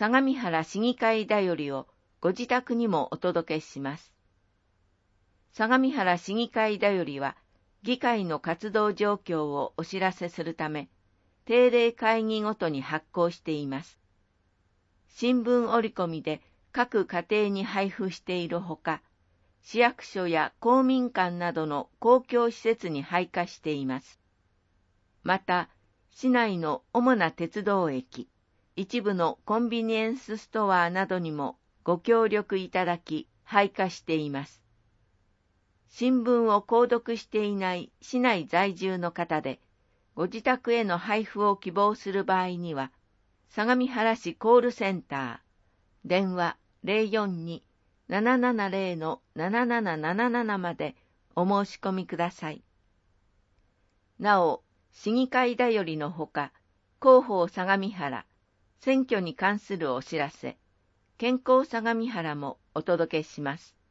相模原市議会だよりをご自宅にもお届けします。相模原市議会だよりは、議会の活動状況をお知らせするため、定例会議ごとに発行しています。新聞折り込みで各家庭に配布しているほか、市役所や公民館などの公共施設に配下しています。また、市内の主な鉄道駅、一部のコンビニエンスストアなどにもご協力いただき、配下しています。新聞を購読していない市内在住の方で、ご自宅への配布を希望する場合には、相模原市コールセンター、電話 042-770-7777 までお申し込みください。なお、市議会だよりのほか、広報相模原、選挙に関するお知らせ、健康相模原もお届けします。